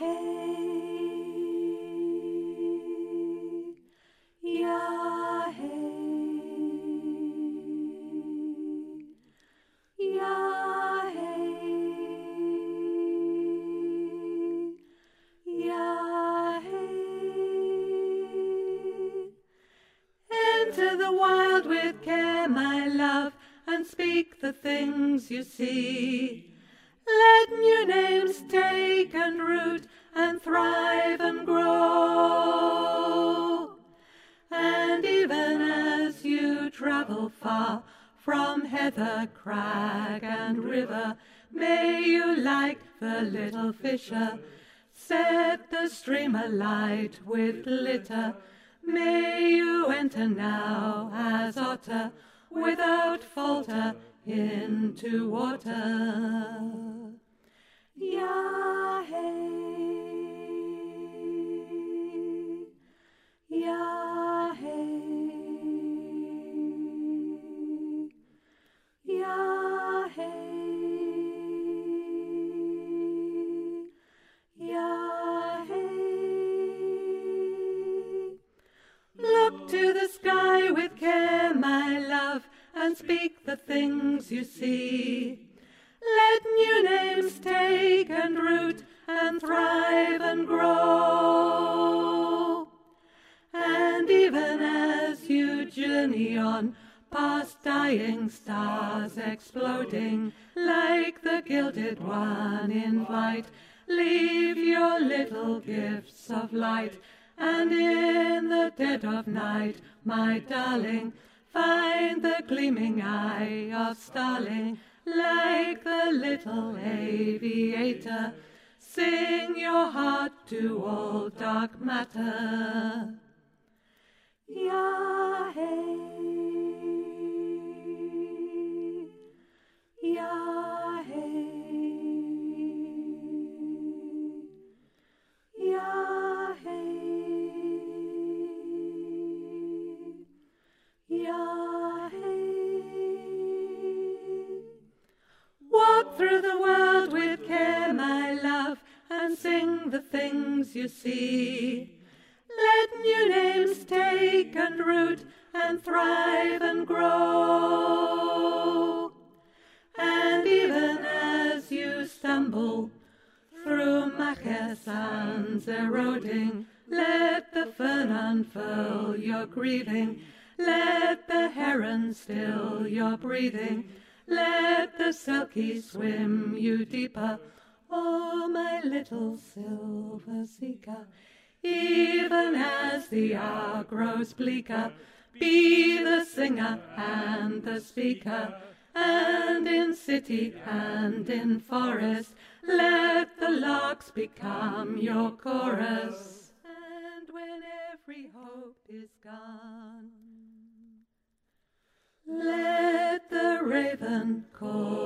Enter the wild with care, my love, and speak the things you see. Let new names take and root and thrive and grow. And even as you travel far from heather, crag, and river, may you, like the little fisher, set the stream alight with glitter. May you enter now as otter, without falter, into water. Yah-hey, Yah-hey, Yah-hey, Yah-hey. Look to the sky with care, my love, and speak the things you see. Let new names take and root and thrive and grow. And even as you journey on, past dying stars exploding, like the gilded one in flight, leave your little gifts of light. And in the dead of night, my darling, find the gleaming eye of starling, like the little aviator. Sing your heart to all dark matter. Yah-hey, Yah-hey, Yah-hey, Yah-hey. Walk through the world with care, my love, and sing the things you see. Let new names take and root and thrive and grow. And even as you stumble through Macher sands eroding, let the fern unfurl your grieving. Let the heron still your breathing. Let the selkie swim you deeper. Oh, my little silver seeker, even as the hour grows bleaker, be the singer and the speaker, and in city and in forest, let the larks become your chorus. And when every hope is gone, let the raven call